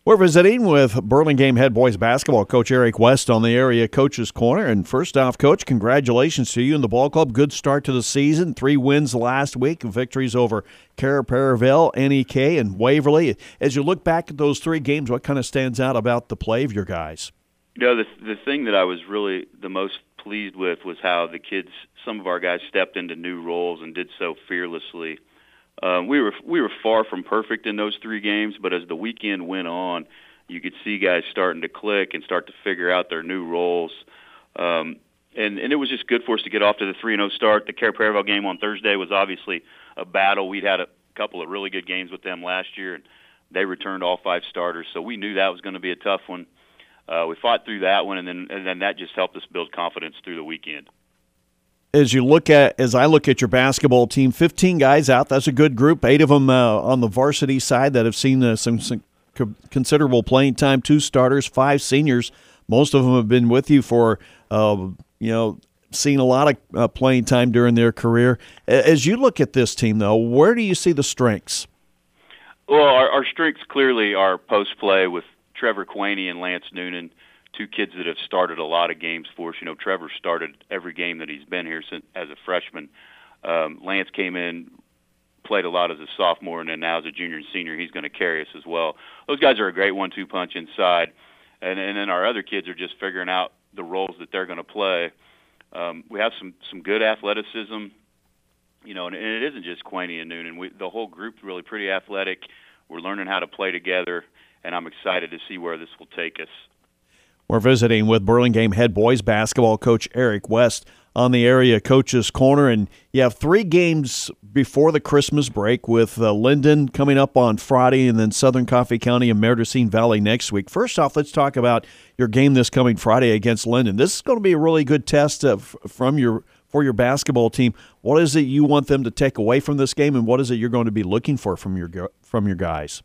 We're visiting with Burlingame head boys basketball coach Eric West on the Area Coaches Corner. And first off, Coach, congratulations to you and the ball club. Good start to the season. 3 wins last week, victories over Perryville, NEK, and Waverly. As you look back at those 3 games, what kind of stands out about the play of your guys? You know, the thing that I was really the most pleased with was how the kids, some of our guys, stepped into new roles and did so fearlessly. We were far from perfect in those 3 games, but as the weekend went on, you could see guys starting to click and start to figure out their new roles. And it was just good for us to get off to the 3-0 start. The Perryville game on Thursday was obviously a battle. We'd had a couple of really good games with them last year, and they returned all 5 starters, so we knew that was going to be a tough one. We fought through that one, and then that just helped us build confidence through the weekend. As I look at your basketball team, 15 guys out. That's a good group. 8 of them on the varsity side that have seen some considerable playing time. 2 starters, 5 seniors. Most of them have been with you for, seen a lot of playing time during their career. As you look at this team, though, where do you see the strengths? Well, our strengths clearly are post play with Trevor Quaney and Lance Noonan. 2 kids that have started a lot of games for us. You know, Trevor started every game that he's been here since as a freshman. Lance came in, played a lot as a sophomore, and then now as a junior and senior, he's going to carry us as well. Those guys are a great 1-2 punch inside, and then our other kids are just figuring out the roles that they're going to play. We have some good athleticism, you know, and it isn't just Quaney and Noonan. The whole group's really pretty athletic. We're learning how to play together, and I'm excited to see where this will take us. We're visiting with Burlingame head boys basketball coach Eric West on the Area Coaches Corner. And you have 3 games before the Christmas break with Linden coming up on Friday and then Southern Coffee County and Mendocino Valley next week. First off, let's talk about your game this coming Friday against Linden. This is going to be a really good test for your basketball team. What is it you want them to take away from this game, and what is it you're going to be looking for from your guys?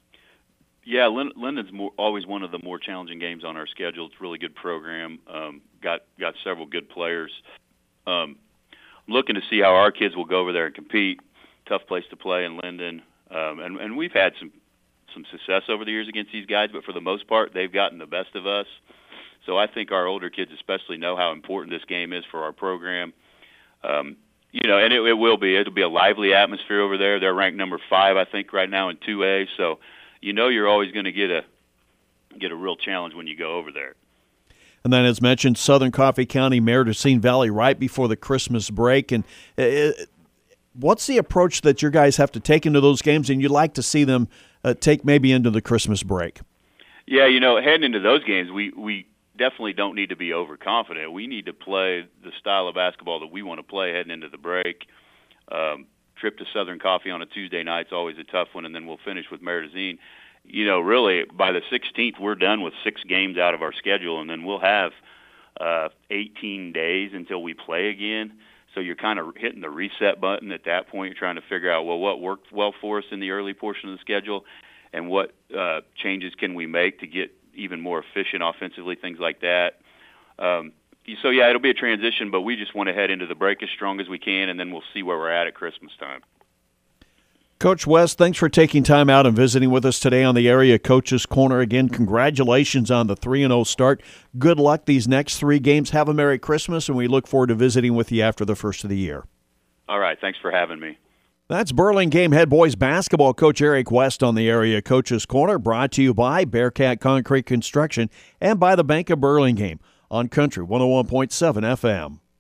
Yeah, Linden's always one of the more challenging games on our schedule. It's a really good program. Got several good players. I'm looking to see how our kids will go over there and compete. Tough place to play in Linden, and we've had some success over the years against these guys, but for the most part, they've gotten the best of us. So I think our older kids especially know how important this game is for our program. And it'll be a lively atmosphere over there. They're ranked number 5, I think, right now in 2A. So you know you're always going to get a real challenge when you go over there. And then, as mentioned, Southern Coffee County, Mendocino Valley right before the Christmas break. And what's the approach that your guys have to take into those games, and you'd like to see them take maybe into the Christmas break? Yeah, heading into those games, we definitely don't need to be overconfident. We need to play the style of basketball that we want to play heading into the break. Trip to Southern Coffee on a Tuesday night is always a tough one, and then we'll finish with Mendocino. Really, by the 16th, we're done with 6 games out of our schedule, and then we'll have 18 days until we play again. So you're kind of hitting the reset button at that point. You're trying to figure out, what worked well for us in the early portion of the schedule, and what changes can we make to get even more efficient offensively, things like that. So, yeah, it'll be a transition, but we just want to head into the break as strong as we can, and then we'll see where we're at Christmas time. Coach West, thanks for taking time out and visiting with us today on the Area Coaches Corner. Again, congratulations on the 3-0 start. Good luck these next 3 games. Have a Merry Christmas, and we look forward to visiting with you after the first of the year. All right, thanks for having me. That's Burlingame head boys basketball coach Eric West on the Area Coaches Corner, brought to you by Bearcat Concrete Construction and by the Bank of Burlingame on Country 101.7 FM.